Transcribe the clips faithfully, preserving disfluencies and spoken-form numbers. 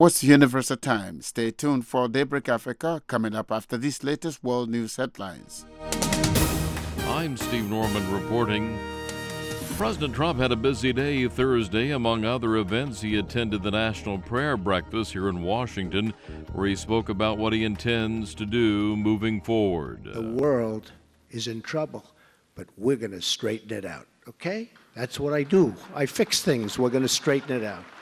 What's Universal Time? Stay tuned for Daybreak Africa coming up after these latest world news headlines. I'm Steve Norman reporting. President Trump had a busy day Thursday. Among other events, he attended the National Prayer Breakfast here in Washington, where he spoke about what he intends to do moving forward. The world is in trouble, but we're going to straighten it out, okay? That's what I do. I fix things. We're going to straighten it out.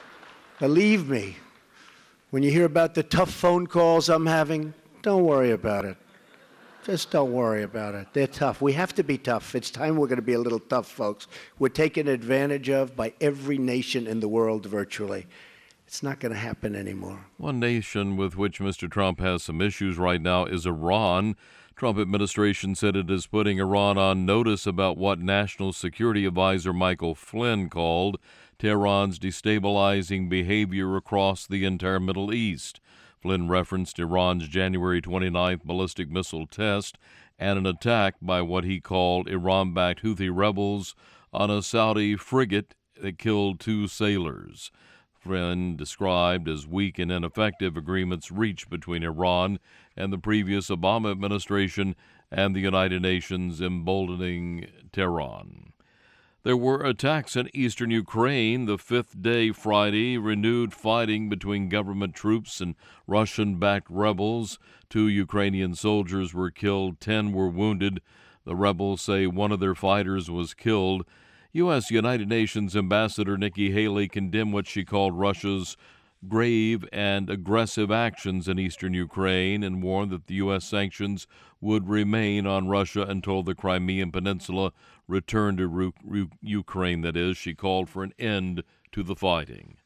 Believe me, when you hear about the tough phone calls I'm having, don't worry about it. Just don't worry about it. They're tough. We have to be tough. It's time we're going to be a little tough, folks. We're taken advantage of by every nation in the world virtually. It's not going to happen anymore. One nation with which Mister Trump has some issues right now is Iran. Trump administration said it is putting Iran on notice about what National Security Advisor Michael Flynn called Tehran's destabilizing behavior across the entire Middle East. Flynn referenced Iran's January twenty-ninth ballistic missile test and an attack by what he called Iran-backed Houthi rebels on a Saudi frigate that killed two sailors. Flynn described as weak and ineffective agreements reached between Iran and the previous Obama administration and the United Nations, emboldening Tehran. There were attacks in eastern Ukraine. The fifth day Friday, renewed fighting between government troops and Russian-backed rebels. Two Ukrainian soldiers were killed, ten were wounded. The rebels say one of their fighters was killed. U S United Nations Ambassador Nikki Haley condemned what she called Russia's grave and aggressive actions in eastern Ukraine and warned that the U S sanctions would remain on Russia until the Crimean Peninsula returned to Ru- Ru- Ukraine. That is, she called for an end to the fighting.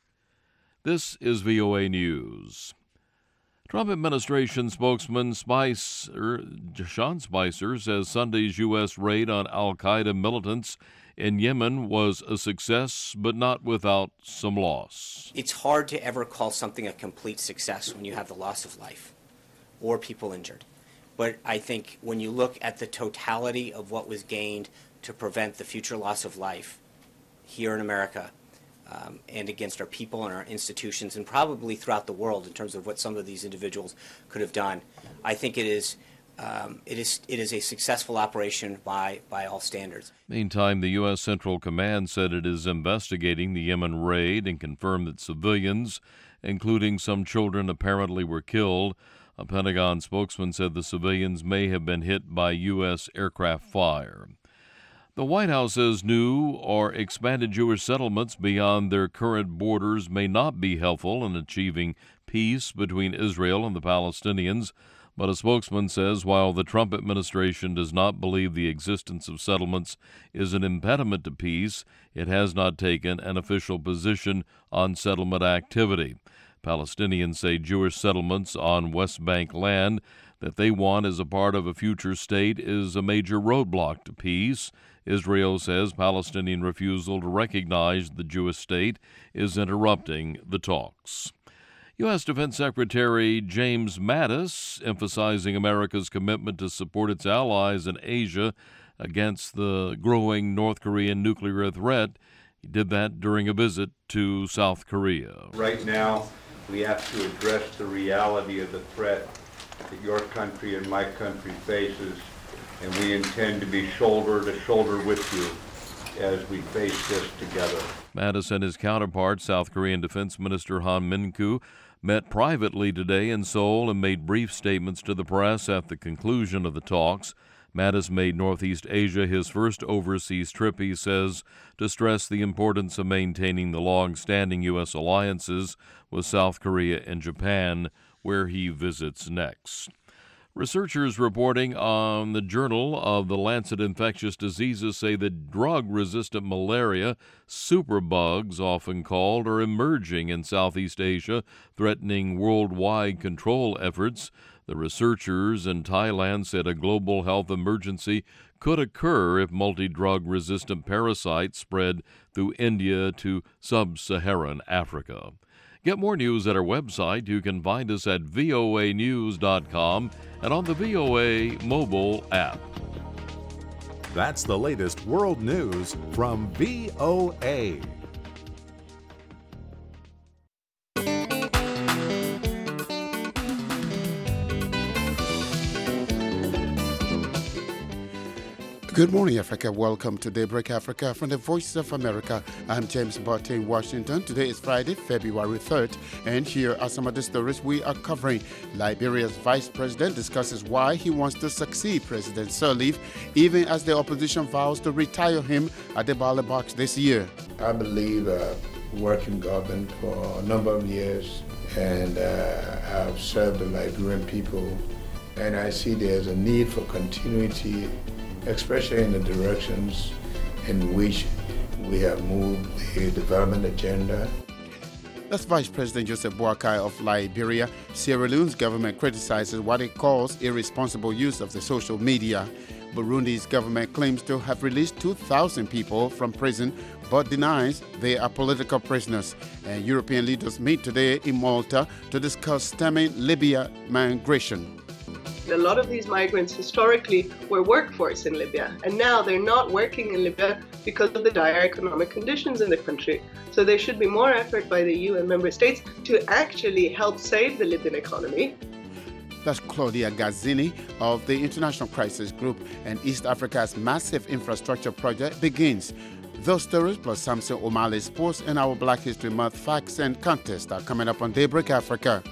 This is V O A News. Trump administration spokesman Spicer, Sean Spicer says Sunday's U S raid on al-Qaeda militants in Yemen was a success, but not without some loss. It's hard to ever call something a complete success when you have the loss of life or people injured. But I think when you look at the totality of what was gained to prevent the future loss of life here in America um, and against our people and our institutions and probably throughout the world in terms of what some of these individuals could have done, I think it is Um, it is it is a successful operation by, by all standards. Meantime, the U S. Central Command said it is investigating the Yemen raid and confirmed that civilians, including some children, apparently were killed. A Pentagon spokesman said the civilians may have been hit by U S aircraft fire. The White House says new or expanded Jewish settlements beyond their current borders may not be helpful in achieving peace between Israel and the Palestinians. But a spokesman says while the Trump administration does not believe the existence of settlements is an impediment to peace, it has not taken an official position on settlement activity. Palestinians say Jewish settlements on West Bank land that they want as a part of a future state is a major roadblock to peace. Israel says Palestinian refusal to recognize the Jewish state is interrupting the talks. U S. Defense Secretary James Mattis, emphasizing America's commitment to support its allies in Asia against the growing North Korean nuclear threat. He did that during a visit to South Korea. Right now, we have to address the reality of the threat that your country and my country faces, and we intend to be shoulder to shoulder with you as we face this together. Mattis and his counterpart, South Korean Defense Minister Han Min-kyu, met privately today in Seoul and made brief statements to the press at the conclusion of the talks. Mattis made Northeast Asia his first overseas trip, he says, to stress the importance of maintaining the long-standing U S alliances with South Korea and Japan, where he visits next. Researchers reporting on the Journal of the Lancet Infectious Diseases say that drug-resistant malaria, superbugs often called, are emerging in Southeast Asia, threatening worldwide control efforts. The researchers in Thailand said a global health emergency could occur if multi-drug resistant parasites spread through India to sub-Saharan Africa. Get more news at our website. You can find us at V O A news dot com and on the V O A mobile app. That's the latest world news from V O A. Good morning, Africa. Welcome to Daybreak Africa from the Voices of America. I'm James Barty in Washington. Today is Friday, February third, and here are some of the stories we are covering. Liberia's vice president discusses why he wants to succeed President Sirleaf, even as the opposition vows to retire him at the ballot box this year. I believe uh, worked in government for a number of years, and uh, I've served the Liberian people, and I see there's a need for continuity, especially in the directions in which we have moved the development agenda. That's Vice President Joseph Boakai of Liberia. Sierra Leone's government criticizes what it calls irresponsible use of the social media. Burundi's government claims to have released two thousand people from prison, but denies they are political prisoners. And European leaders meet today in Malta to discuss stemming Libya migration. A lot of these migrants historically were workforce in Libya, and now they're not working in Libya because of the dire economic conditions in the country. So there should be more effort by the E U and member states to actually help save the Libyan economy. That's Claudia Gazzini of the International Crisis Group, and East Africa's massive infrastructure project begins. Those stories plus Samson O'Malley's sports and our Black History Month facts and contests are coming up on Daybreak Africa.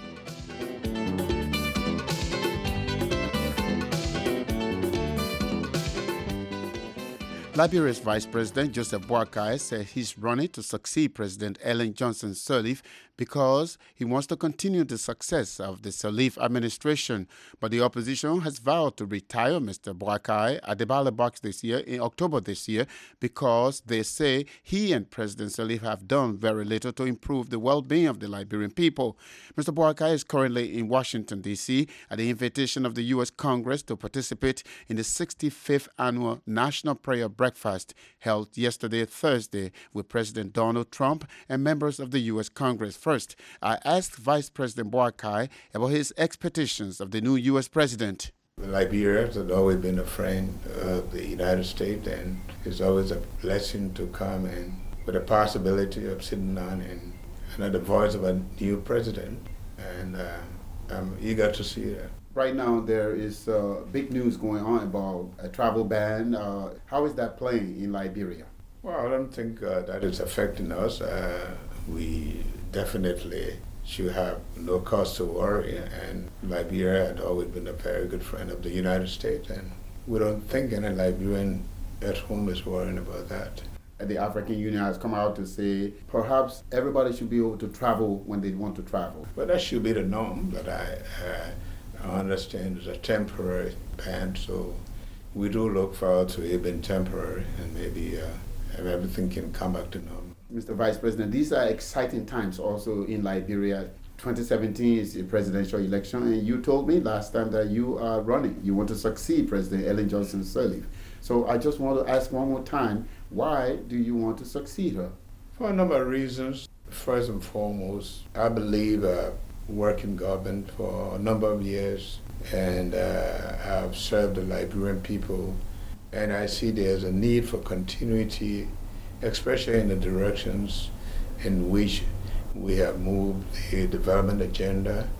Liberia's Vice President Joseph Boakai said he's running to succeed President Ellen Johnson Sirleaf because he wants to continue the success of the Sirleaf administration. But the opposition has vowed to retire Mister Boakai at the ballot box this year, in October this year, because they say he and President Sirleaf have done very little to improve the well-being of the Liberian people. Mister Boakai is currently in Washington, D C at the invitation of the U S Congress to participate in the sixty-fifth Annual National Prayer Breakfast held yesterday, Thursday, with President Donald Trump and members of the U S Congress. First, I asked Vice President Boakai about his expectations of the new U S president. Liberia has always been a friend of the United States, and it's always a blessing to come and with the possibility of sitting down and another voice of a new president, and uh, I'm eager to see that. Right now, there is uh, big news going on about a travel ban. Uh, how is that playing in Liberia? Well, I don't think uh, that is affecting us. Uh, we definitely should have no cause to worry, and Liberia had always been a very good friend of the United States, and we don't think any Liberian at home is worrying about that. The African Union has come out to say perhaps everybody should be able to travel when they want to travel. But that should be the norm, but I, uh, I understand it's a temporary ban, so we do look forward to it being temporary, and maybe uh, everything can come back to normal. Mister Vice President, these are exciting times also in Liberia. twenty seventeen is a presidential election, and you told me last time that you are running. You want to succeed President Ellen Johnson Sirleaf. So I just want to ask one more time, why do you want to succeed her? For a number of reasons. First and foremost, I believe uh, worked in government for a number of years, and uh, I've served the Liberian people, and I see there's a need for continuity, especially in the directions in which we have moved the development agenda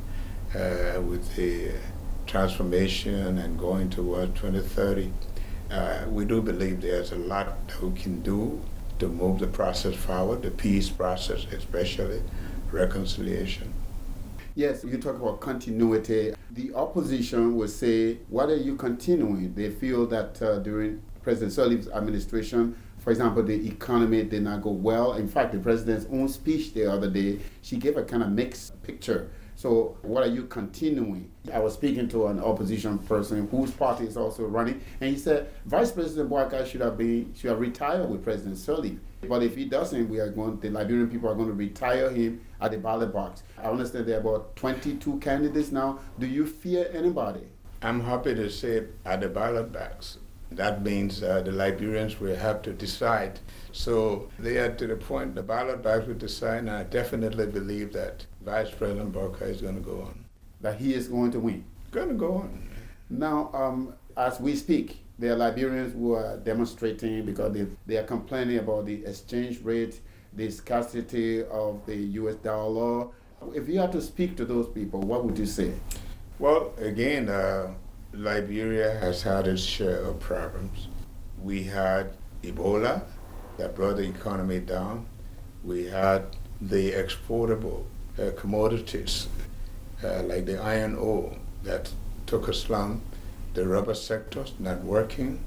uh, with the transformation and going toward twenty thirty. Uh, we do believe there's a lot that we can do to move the process forward, the peace process, especially reconciliation. Yes, you talk about continuity. The opposition will say, what are you continuing? They feel that uh, during President Sirleaf's administration, for example, the economy did not go well. In fact, the president's own speech the other day, she gave a kind of mixed picture. So what are you continuing? I was speaking to an opposition person whose party is also running, and he said Vice President Boakai should have been should have retired with President Sirleaf. But if he doesn't, we are going. The Liberian people are going to retire him at the ballot box. I understand there are about twenty-two candidates now. Do you fear anybody? I'm happy to say at the ballot box. That means uh, the Liberians will have to decide. So they are to the point the ballot box will decide, and I definitely believe that Vice President Boakai is going to go on. That he is going to win? Going to go on. Now, um, as we speak, there are Liberians who are demonstrating because they, they are complaining about the exchange rate, the scarcity of the U S dollar. If you had to speak to those people, what would you say? Well, again, uh, Liberia has had its share of problems. We had Ebola that brought the economy down. We had the exportable uh, commodities uh, like the iron ore that took a slump, the rubber sector's not working.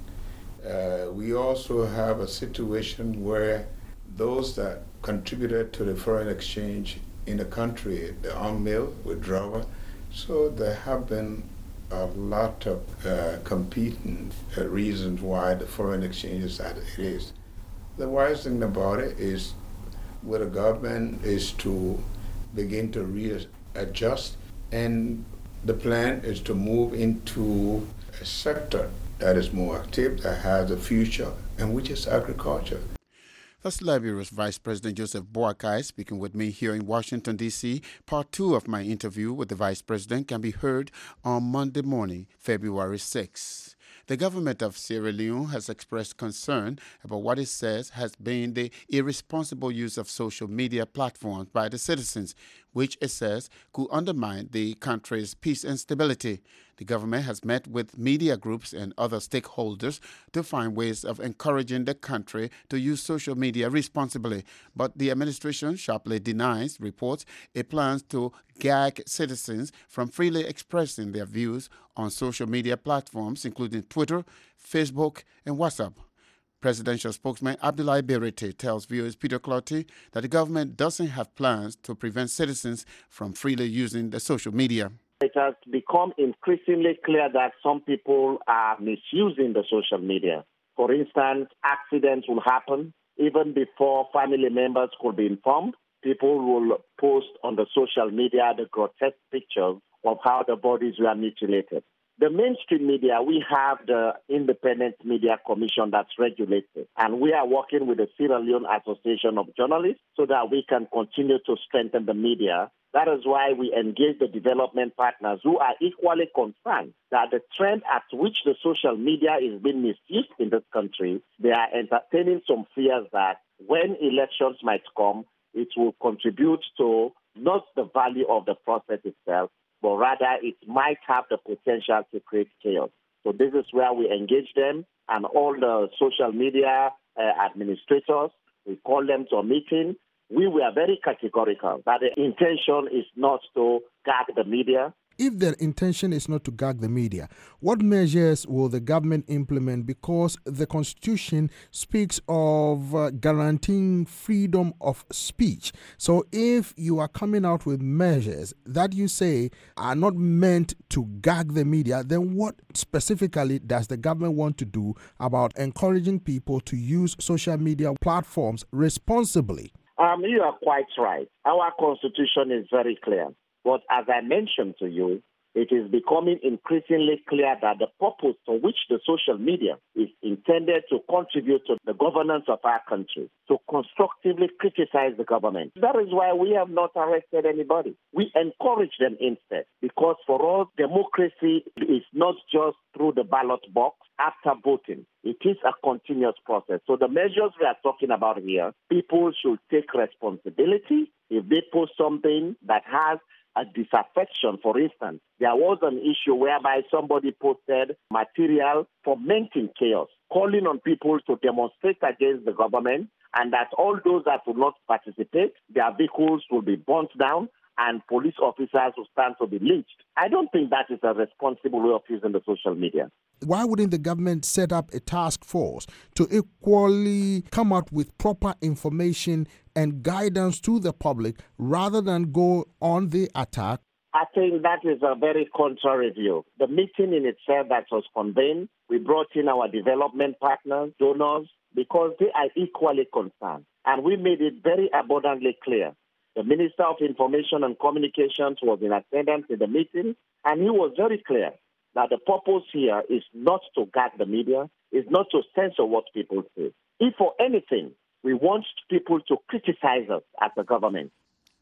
Uh, we also have a situation where those that contributed to the foreign exchange in the country, the arm mill withdrawal, so there have been a lot of uh, competing uh, reasons why the foreign exchange is as it is. The wise thing about it is, with the government, is to begin to readjust, and the plan is to move into a sector that is more active, that has a future, and which is agriculture. That's Liberia's Vice President Joseph Boakai speaking with me here in Washington, D C Part two of my interview with the Vice President can be heard on Monday morning, February sixth. The government of Sierra Leone has expressed concern about what it says has been the irresponsible use of social media platforms by the citizens, which it says could undermine the country's peace and stability. The government has met with media groups and other stakeholders to find ways of encouraging the country to use social media responsibly, but the administration sharply denies reports it plans to gag citizens from freely expressing their views on social media platforms, including Twitter, Facebook, and WhatsApp. Presidential spokesman Abdoulaye Berete tells viewers Peter Clottey that the government doesn't have plans to prevent citizens from freely using the social media. It has become increasingly clear that some people are misusing the social media. For instance, accidents will happen even before family members could be informed. People will post on the social media the grotesque pictures of how the bodies were mutilated. The mainstream media, we have the Independent Media Commission that's regulated, and we are working with the Sierra Leone Association of Journalists so that we can continue to strengthen the media. That is why we engage the development partners who are equally concerned that the trend at which the social media is being misused in this country, they are entertaining some fears that when elections might come, it will contribute to not the value of the process itself, but rather it might have the potential to create chaos. So this is where we engage them and all the social media uh, administrators. We call them to a meeting. We were very categorical that the intention is not to gag the media. If their intention is not to gag the media, what measures will the government implement? Because the Constitution speaks of uh, guaranteeing freedom of speech. So if you are coming out with measures that you say are not meant to gag the media, then what specifically does the government want to do about encouraging people to use social media platforms responsibly? Um, you are quite right. Our Constitution is very clear. But as I mentioned to you, it is becoming increasingly clear that the purpose for which the social media is intended to contribute to the governance of our country, to constructively criticize the government. That is why we have not arrested anybody. We encourage them instead, because for us, democracy is not just through the ballot box after voting. It is a continuous process. So the measures we are talking about here, people should take responsibility. If they post something that has a disaffection, for instance, there was an issue whereby somebody posted material fomenting chaos, calling on people to demonstrate against the government, and that all those that would not participate, their vehicles will be burnt down and police officers will stand to be lynched. I don't think that is a responsible way of using the social media. Why wouldn't the government set up a task force to equally come out with proper information and guidance to the public rather than go on the attack? I think that is a very contrary view. The meeting in itself that was convened, we brought in our development partners, donors, because they are equally concerned. And we made it very abundantly clear. The Minister of Information and Communications was in attendance in the meeting, and he was very clear that the purpose here is not to gag the media, is not to censor what people say. If for anything, we want people to criticize us as a government.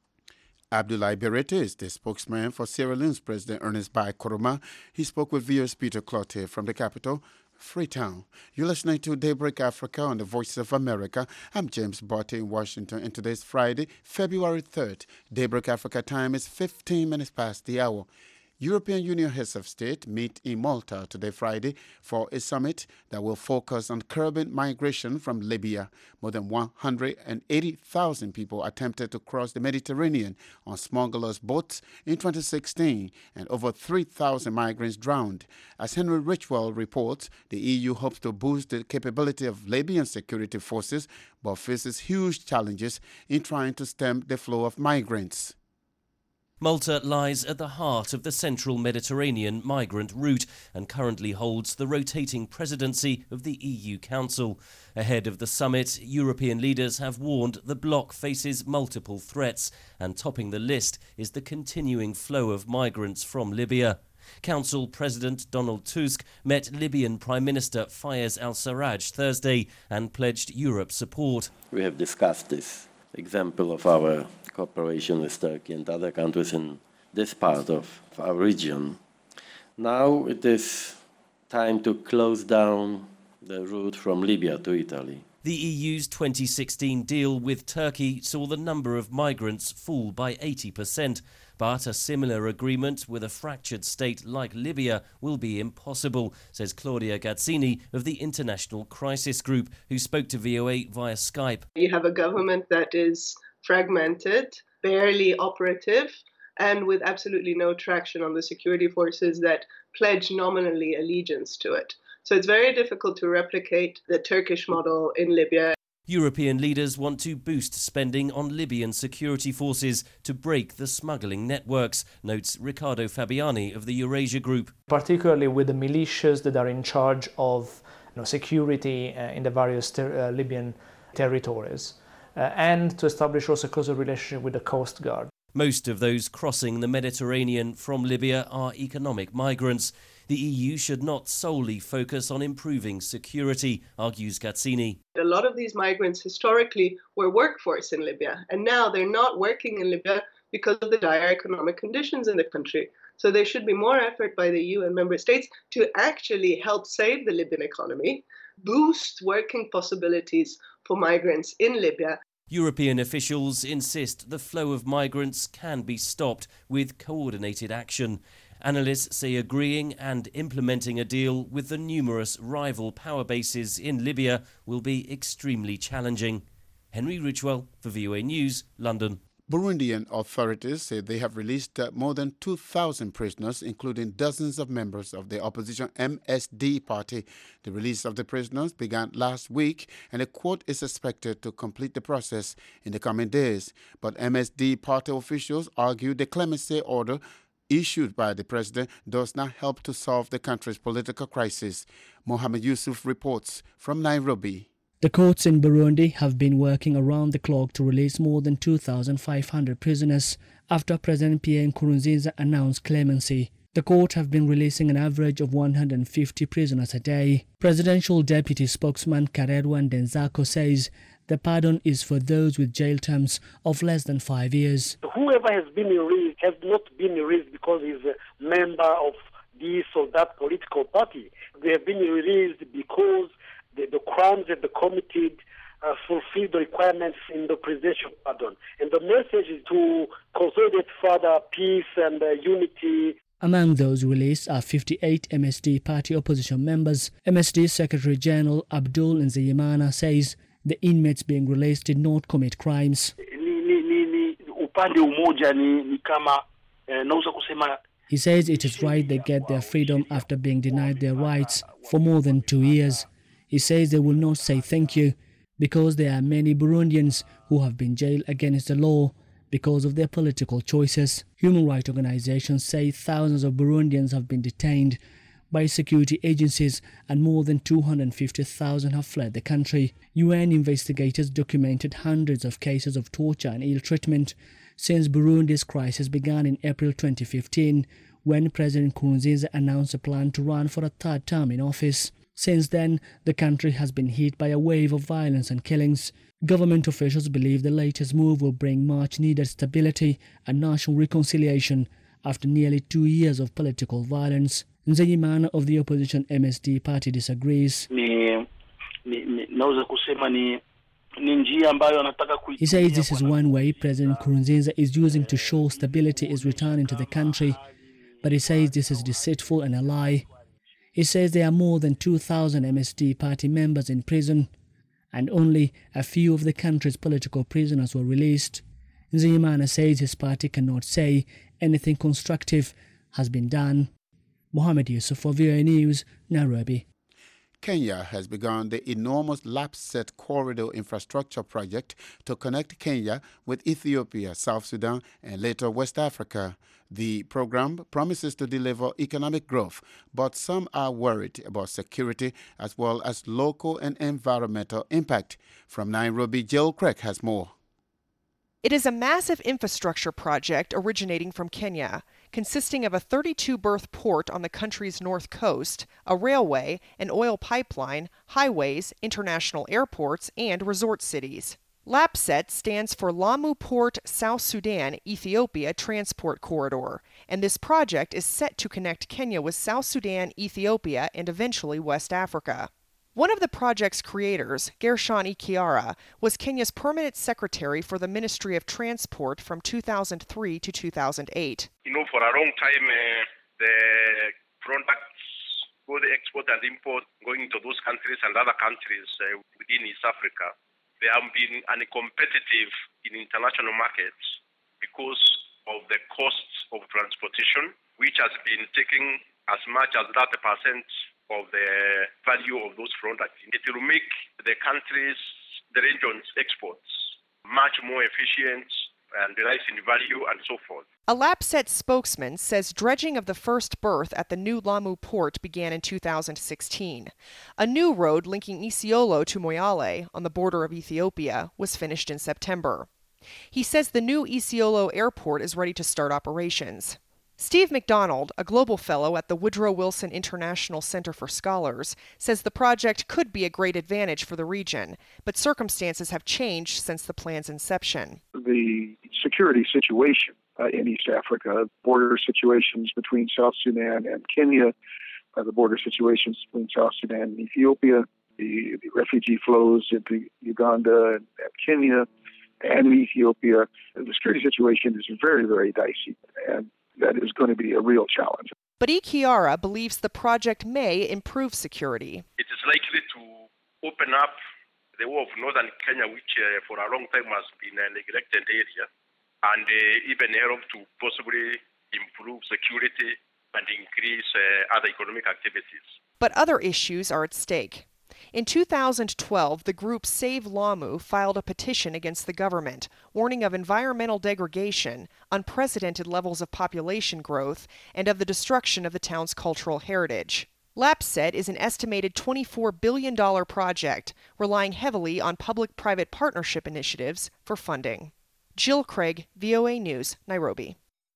Abdoulaye Berete is the spokesman for Sierra Leone's President Ernest Bai Koroma. He spoke with viewers Peter Clottey from the capital, Freetown. You're listening to Daybreak Africa on the Voice of America. I'm James Botte in Washington, and today's Friday, February third. Daybreak Africa time is fifteen minutes past the hour. European Union heads of state meet in Malta today, Friday, for a summit that will focus on curbing migration from Libya. More than one hundred eighty thousand people attempted to cross the Mediterranean on smugglers' boats in twenty sixteen, and over three thousand migrants drowned. As Henry Richwell reports, the E U hopes to boost the capability of Libyan security forces, but faces huge challenges in trying to stem the flow of migrants. Malta lies at the heart of the central Mediterranean migrant route and currently holds the rotating presidency of the E U Council. Ahead of the summit, European leaders have warned the bloc faces multiple threats, and topping the list is the continuing flow of migrants from Libya. Council President Donald Tusk met Libyan Prime Minister Fayez al-Sarraj Thursday and pledged Europe's support. We have discussed this example of our cooperation with Turkey and other countries in this part of our region. Now it is time to close down the route from Libya to Italy. The E U's twenty sixteen deal with Turkey saw the number of migrants fall by eighty percent, but a similar agreement with a fractured state like Libya will be impossible, says Claudia Gazzini of the International Crisis Group, who spoke to V O A via Skype. You have a government that is fragmented, barely operative, and with absolutely no traction on the security forces that pledge nominally allegiance to it. So it's very difficult to replicate the Turkish model in Libya. European leaders want to boost spending on Libyan security forces to break the smuggling networks, notes Riccardo Fabiani of the Eurasia Group. Particularly with the militias that are in charge of you know, security uh, in the various ter- uh, Libyan territories. Uh, and to establish also a closer relationship with the Coast Guard. Most of those crossing the Mediterranean from Libya are economic migrants. The E U should not solely focus on improving security, argues Gazzini. A lot of these migrants historically were workforce in Libya, and now they're not working in Libya because of the dire economic conditions in the country. So there should be more effort by the E U and member states to actually help save the Libyan economy, boost working possibilities for migrants in Libya. European officials insist the flow of migrants can be stopped with coordinated action. Analysts say agreeing and implementing a deal with the numerous rival power bases in Libya will be extremely challenging. Henry Richwell for V O A News, London. Burundian authorities say they have released uh, more than two thousand prisoners, including dozens of members of the opposition M S D party. The release of the prisoners began last week, and a court is expected to complete the process in the coming days. But M S D party officials argue the clemency order issued by the president does not help to solve the country's political crisis. Mohammed Yusuf reports from Nairobi. The courts in Burundi have been working around the clock to release more than two thousand five hundred prisoners after President Pierre Nkurunziza announced clemency. The court have been releasing an average of one hundred fifty prisoners a day. Presidential Deputy Spokesman Karerwa Ndenzako says the pardon is for those with jail terms of less than five years. Whoever has been released has not been released because he's a member of this or that political party. They have been released because the, the crimes that they committed uh, fulfill the requirements in the presidential pardon. And the message is to consolidate further peace and uh, unity. Among those released are fifty-eight M S D party opposition members. M S D Secretary General Abdul Nzeyimana says the inmates being released did not commit crimes. He says it is right they get their freedom after being denied their rights for more than two years. He says they will not say thank you because there are many Burundians who have been jailed against the law because of their political choices. Human rights organizations say thousands of Burundians have been detained by security agencies and more than two hundred fifty thousand have fled the country. U N investigators documented hundreds of cases of torture and ill treatment since Burundi's crisis began in April twenty fifteen, when President Nkurunziza announced a plan to run for a third term in office. Since then, the country has been hit by a wave of violence and killings. Government officials believe the latest move will bring much-needed stability and national reconciliation after nearly two years of political violence. Nzeyimana of the opposition M S D party disagrees. He says this is one way President Nkurunziza is using to show stability is returning to the country. but he says this is deceitful and a lie. He says there are more than two thousand M S D party members in prison, and only a few of the country's political prisoners were released. Nzeyimana says his party cannot say anything constructive has been done. Mohammed Yusuf for V O A News, Nairobi. Kenya has begun the enormous Lapset Corridor infrastructure project to connect Kenya with Ethiopia, South Sudan, and later West Africa. The program promises to deliver economic growth, but some are worried about security as well as local and environmental impact. From Nairobi, Jill Craig has more. It is a massive infrastructure project originating from Kenya, consisting of a thirty-two berth port on the country's north coast, a railway, an oil pipeline, highways, international airports, and resort cities. LAPSET stands for Lamu Port South Sudan Ethiopia Transport Corridor, and this project is set to connect Kenya with South Sudan, Ethiopia, and eventually West Africa. One of the project's creators, Gershon Ikiara, was Kenya's permanent secretary for the Ministry of Transport from two thousand three to two thousand eight. You know, for a long time, uh, the products, both export and import, going to those countries and other countries uh, within East Africa, they have been uncompetitive in international markets because of the costs of transportation, which has been taking as much as thirty percent of the value of those products. It will make the countries, the region's exports much more efficient and rise in value and so forth. A LAPSET spokesman says dredging of the first berth at the new Lamu port began in two thousand sixteen. A new road linking Isiolo to Moyale on the border of Ethiopia was finished in September. He says the new Isiolo airport is ready to start operations. Steve McDonald, a global fellow at the Woodrow Wilson International Center for Scholars, says the project could be a great advantage for the region, but circumstances have changed since the plan's inception. The security situation uh, in East Africa, border situations between South Sudan and Kenya, uh, the border situations between South Sudan and Ethiopia, the, the refugee flows into Uganda and, and Kenya and Ethiopia. The security situation is very, very dicey, and that is going to be a real challenge. But Ikiara believes the project may improve security. It is likely to open up the whole of northern Kenya, which uh, for a long time has been a neglected area, and uh, even help to possibly improve security and increase uh, other economic activities. But other issues are at stake. In two thousand twelve, the group Save Lamu filed a petition against the government, warning of environmental degradation, unprecedented levels of population growth, and of the destruction of the town's cultural heritage. LAPSET is an estimated twenty-four billion dollars project, relying heavily on public-private partnership initiatives for funding. Jill Craig, V O A News, Nairobi.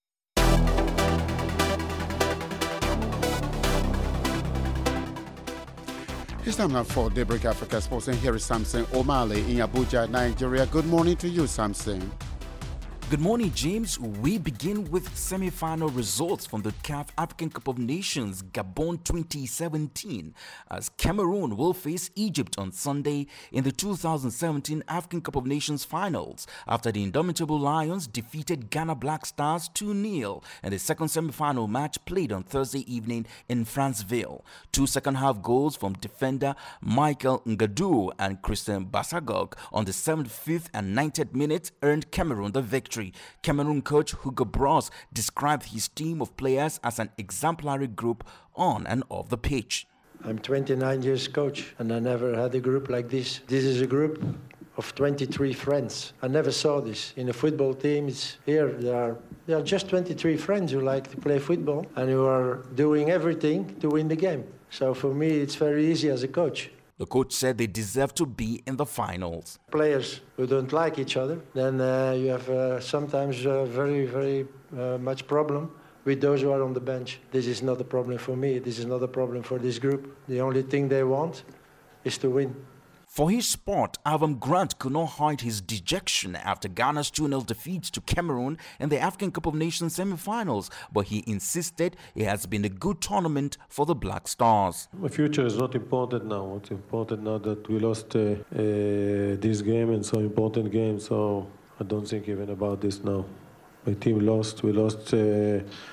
It's time now for Daybreak Africa Sports, and here is Samson O'Malley in Abuja, Nigeria. Good morning to you, Samson. Good morning, James. We begin with semi-final results from the C A F African Cup of Nations Gabon twenty seventeen, as Cameroon will face Egypt on Sunday in the two thousand seventeen African Cup of Nations finals after the indomitable Lions defeated Ghana Black Stars two nil in the second semi-final match played on Thursday evening in Franceville. Two second-half goals from defender Michael Ngadu and Christian Basagog on the seventy-fifth and ninetieth minute earned Cameroon the victory. Cameroon coach Hugo Bross described his team of players as an exemplary group on and off the pitch. I'm twenty-nine years coach, and I never had a group like this. This is a group of twenty-three friends. I never saw this in a football team. It's here there are there are just twenty-three friends who like to play football and who are doing everything to win the game. So for me, it's very easy as a coach. The coach said they deserve to be in the finals. Players who don't like each other, then uh, you have uh, sometimes uh, very, very uh, much problem with those who are on the bench. This is not a problem for me. This is not a problem for this group. The only thing they want is to win. For his sport, Avram Grant could not hide his dejection after Ghana's two nil defeat to Cameroon in the African Cup of Nations semi-finals, but he insisted it has been a good tournament for the Black Stars. My future is not important now. What's important now that we lost uh, uh, this game, and so important game, so I don't think even about this now. My team lost. We lost uh,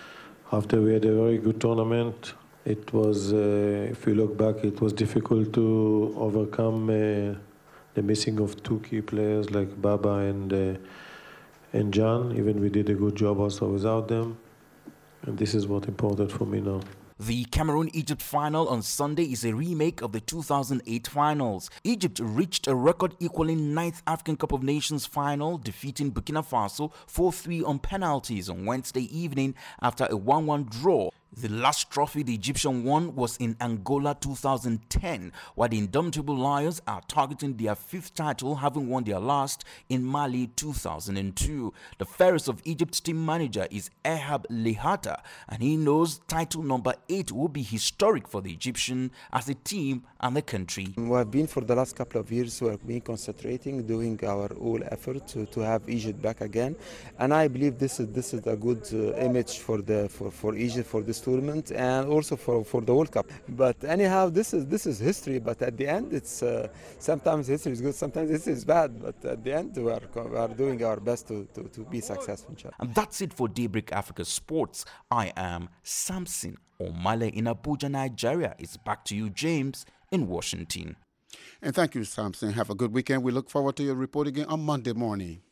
After we had a very good tournament, it was, uh, if you look back, it was difficult to overcome uh, the missing of two key players like Baba and uh, and John. Even we did a good job also without them. And this is what's important for me now. The Cameroon-Egypt final on Sunday is a remake of the two thousand eight finals. Egypt reached a record-equaling ninth African Cup of Nations final, defeating Burkina Faso four three on penalties on Wednesday evening after a one one draw. The last trophy the Egyptian won was in Angola two thousand ten, while the Indomitable Lions are targeting their fifth title, having won their last in Mali two thousand two. The fairest of Egypt's team manager is Ehab Lehata, and he knows title number eight will be historic for the Egyptian as a team and the country. We have been for the last couple of years, we have been concentrating, doing our whole effort to, to have Egypt back again, and I believe this is this is a good uh, image for the for, for Egypt for this tournament and also for, for the World Cup. But anyhow, this is this is history. But at the end, it's uh, sometimes history is good, sometimes history is bad. But at the end, we are, we are doing our best to, to, to be successful. And that's it for Daybreak Africa Sports. I am Samson Omale in Abuja, Nigeria. It's back to you, James, in Washington. And thank you, Samson. Have a good weekend. We look forward to your report again on Monday morning.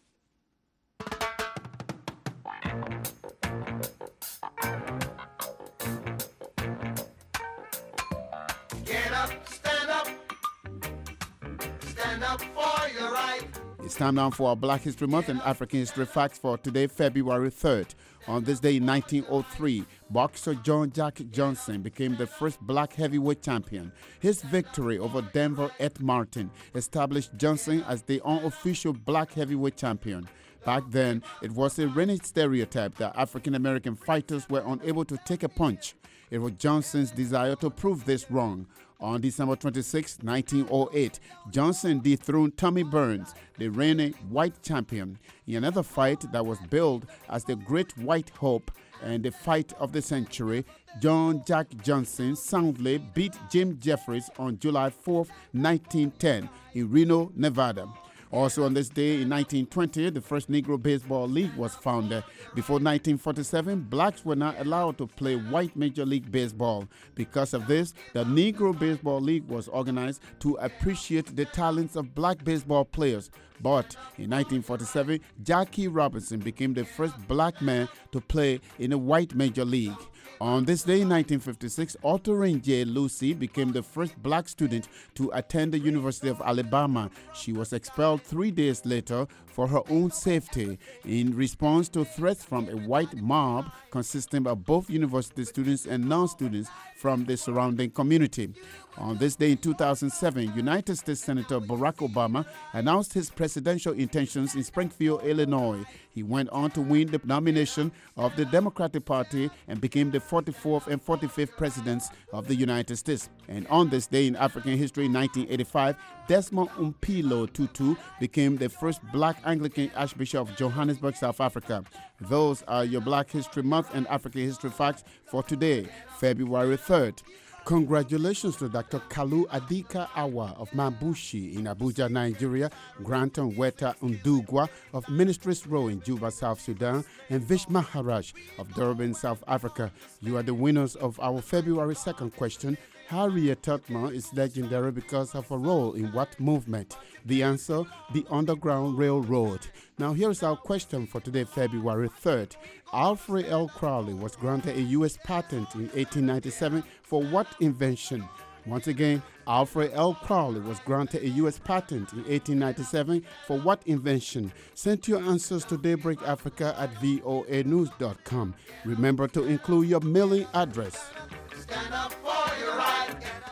It's time now for our Black History Month and African History Facts for today, February third. On this day in nineteen oh three, boxer John Jack Johnson became the first black heavyweight champion. His victory over Denver Ed Martin established Johnson as the unofficial black heavyweight champion. Back then, it was a reigning stereotype that African-American fighters were unable to take a punch. It was Johnson's desire to prove this wrong. On December twenty-sixth, nineteen oh eight, Johnson dethroned Tommy Burns, the reigning white champion, in another fight that was billed as the Great White Hope and the fight of the century. John Jack Johnson soundly beat Jim Jeffries on July fourth, nineteen ten in Reno, Nevada. Also on this day in nineteen twenty, the first Negro Baseball League was founded. Before nineteen forty-seven, blacks were not allowed to play white Major League Baseball. Because of this, the Negro Baseball League was organized to appreciate the talents of black baseball players. But in nineteen forty-seven, Jackie Robinson became the first black man to play in a white Major League. On this day in nineteen fifty-six, Otorinje Lucy became the first black student to attend the University of Alabama. She was expelled three days later for her own safety in response to threats from a white mob consisting of both university students and non-students from the surrounding community. On this day in two thousand seven, United States Senator Barack Obama announced his presidential intentions in Springfield, Illinois. He went on to win the nomination of the Democratic Party and became the forty-fourth and forty-fifth presidents of the United States. And on this day in African history in nineteen eighty-five, Desmond Umpilo Tutu became the first black Anglican Archbishop of Johannesburg, South Africa. Those are your Black History Month and African History Facts for today, February third. Congratulations to Doctor Kalu Adika Awa of Mambushi in Abuja, Nigeria, Granton Weta Ndugwa of Ministries Row in Juba, South Sudan, and Vish Maharaj of Durban, South Africa. You are the winners of our February second question. Harriet Tubman is legendary because of her role in what movement? The answer, the Underground Railroad. Now here's our question for today, February third. Alfred L. Crowley was granted a U S patent in eighteen ninety-seven for what invention? Once again, Alfred L. Crowley was granted a U S patent in eighteen ninety-seven for what invention? Send your answers to Daybreak Africa at voa news dot com. Remember to include your mailing address. Stand up for your right.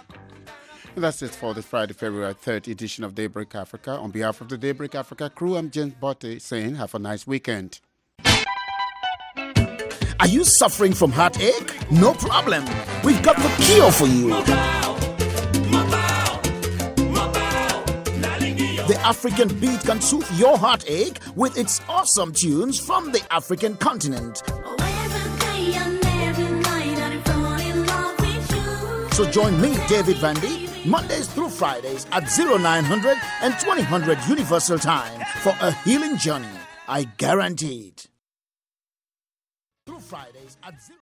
And that's it for this Friday, February third edition of Daybreak Africa. On behalf of the Daybreak Africa crew, I'm James Botte saying have a nice weekend. Are you suffering from heartache? No problem. We've got the cure for you. The African beat can soothe your heartache with its awesome tunes from the African continent. So join me, David Vandy, Mondays through Fridays at oh nine hundred and twenty hundred Universal Time for a healing journey. I guarantee it. Through Fridays at zero